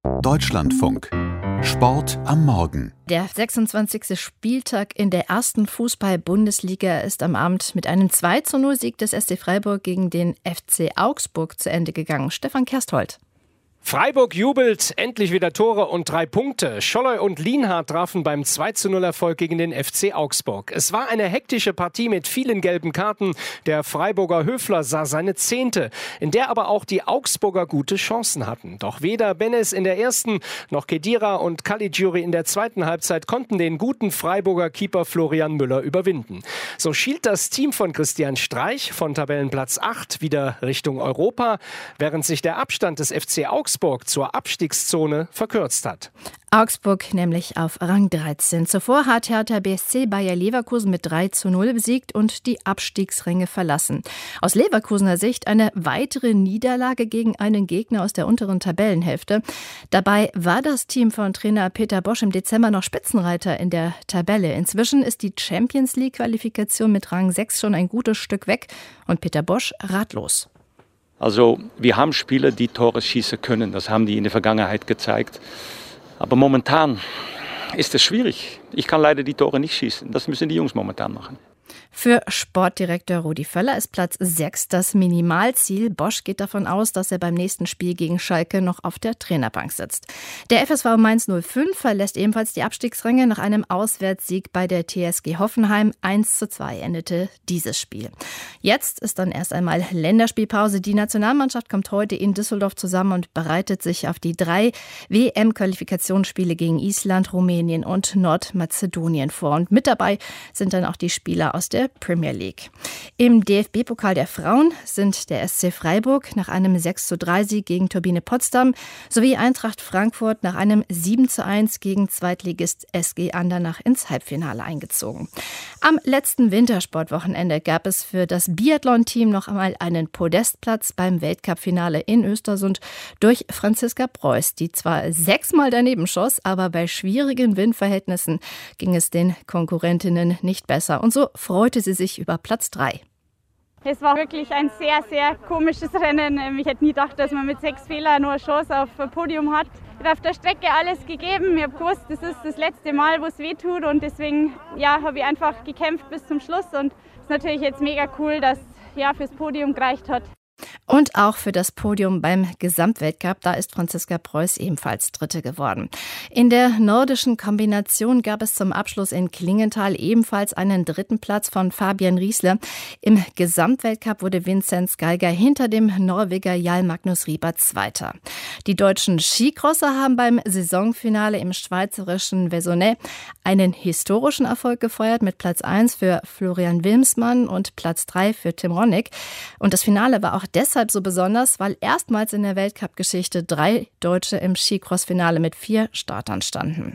Deutschlandfunk. Sport am Morgen. Der 26. Spieltag in der ersten Fußball-Bundesliga ist am Abend mit einem 2:0-Sieg des SC Freiburg gegen den FC Augsburg zu Ende gegangen. Stefan Kersthold. Freiburg jubelt, endlich wieder Tore und 3 Punkte. Scholloy und Lienhardt trafen beim 2:0-Erfolg gegen den FC Augsburg. Es war eine hektische Partie mit vielen gelben Karten. Der Freiburger Höfler sah seine 10., in der aber auch die Augsburger gute Chancen hatten. Doch weder Benes in der ersten noch Khedira und Caligiuri in der zweiten Halbzeit konnten den guten Freiburger Keeper Florian Müller überwinden. So schielt das Team von Christian Streich von Tabellenplatz 8 wieder Richtung Europa, während sich der Abstand des FC Augsburg zur Abstiegszone verkürzt hat. Augsburg nämlich auf Rang 13. Zuvor hat Hertha BSC Bayer Leverkusen mit 3:0 besiegt und die Abstiegsränge verlassen. Aus Leverkusener Sicht eine weitere Niederlage gegen einen Gegner aus der unteren Tabellenhälfte. Dabei war das Team von Trainer Peter Bosz im Dezember noch Spitzenreiter in der Tabelle. Inzwischen ist die Champions-League-Qualifikation mit Rang 6 schon ein gutes Stück weg und Peter Bosz ratlos. Also wir haben Spieler, die Tore schießen können. Das haben die in der Vergangenheit gezeigt. Aber momentan ist es schwierig. Ich kann leider die Tore nicht schießen. Das müssen die Jungs momentan machen. Für Sportdirektor Rudi Völler ist Platz 6 das Minimalziel. Bosz geht davon aus, dass er beim nächsten Spiel gegen Schalke noch auf der Trainerbank sitzt. Der FSV Mainz 05 verlässt ebenfalls die Abstiegsränge. Nach einem Auswärtssieg bei der TSG Hoffenheim 1:2 endete dieses Spiel. Jetzt ist dann erst einmal Länderspielpause. Die Nationalmannschaft kommt heute in Düsseldorf zusammen und bereitet sich auf die 3 WM-Qualifikationsspiele gegen Island, Rumänien und Nordmazedonien vor. Und mit dabei sind dann auch die Spieler aus der Premier League. Im DFB-Pokal der Frauen sind der SC Freiburg nach einem 6:3-Sieg gegen Turbine Potsdam sowie Eintracht Frankfurt nach einem 7:1 gegen Zweitligist SG Andernach ins Halbfinale eingezogen. Am letzten Wintersportwochenende gab es für das Biathlon-Team noch einmal einen Podestplatz beim Weltcup-Finale in Östersund durch Franziska Preuß, die zwar 6-mal daneben schoss, aber bei schwierigen Windverhältnissen ging es den Konkurrentinnen nicht besser. Und so freute sie sich über Platz 3. Es war wirklich ein sehr, sehr komisches Rennen. Ich hätte nie gedacht, dass man mit 6 Fehlern nur eine Chance auf ein Podium hat. Ich habe auf der Strecke alles gegeben. Ich habe gewusst, das ist das letzte Mal, wo es weh tut. Und deswegen habe ich einfach gekämpft bis zum Schluss. Und es ist natürlich jetzt mega cool, dass fürs Podium gereicht hat. Und auch für das Podium beim Gesamtweltcup, da ist Franziska Preuß ebenfalls Dritte geworden. In der nordischen Kombination gab es zum Abschluss in Klingenthal ebenfalls einen 3. Platz von Fabian Riesle. Im Gesamtweltcup wurde Vinzenz Geiger hinter dem Norweger Jarl Magnus Rieber Zweiter. Die deutschen Skicrosser haben beim Saisonfinale im schweizerischen Vesonnet einen historischen Erfolg gefeiert mit Platz 1 für Florian Wilmsmann und Platz 3 für Tim Ronnig. Und das Finale war auch deshalb so besonders, weil erstmals in der Weltcup-Geschichte 3 Deutsche im Skicross-Finale mit 4 Startern standen.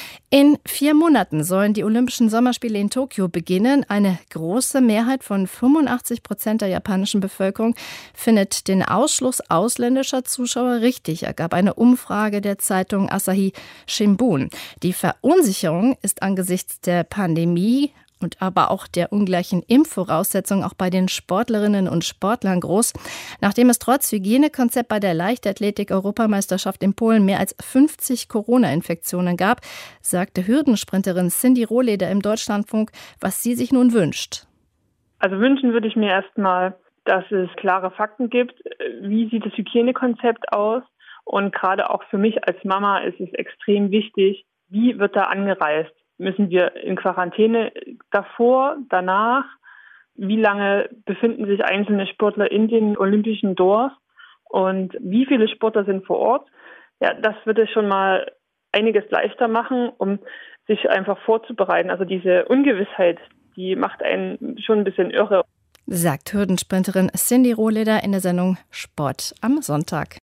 In 4 Monaten sollen die Olympischen Sommerspiele in Tokio beginnen. Eine große Mehrheit von 85% der japanischen Bevölkerung findet den Ausschluss ausländischer Zuschauer richtig, ergab eine Umfrage der Zeitung Asahi Shimbun. Die Verunsicherung ist angesichts der Pandemie und aber auch der ungleichen Impfvoraussetzungen auch bei den Sportlerinnen und Sportlern groß. Nachdem es trotz Hygienekonzept bei der Leichtathletik-Europameisterschaft in Polen mehr als 50 Corona-Infektionen gab, sagte Hürdensprinterin Cindy Rohleder im Deutschlandfunk, was sie sich nun wünscht. Also wünschen würde ich mir erstmal, dass es klare Fakten gibt. Wie sieht das Hygienekonzept aus? Und gerade auch für mich als Mama ist es extrem wichtig, wie wird da angereist? Müssen wir in Quarantäne davor, danach? Wie lange befinden sich einzelne Sportler in den olympischen Dorf? Und wie viele Sportler sind vor Ort? Ja, das würde schon mal einiges leichter machen, um sich einfach vorzubereiten. Also diese Ungewissheit, die macht einen schon ein bisschen irre. Sagt Hürdensprinterin Cindy Rohleder in der Sendung Sport am Sonntag.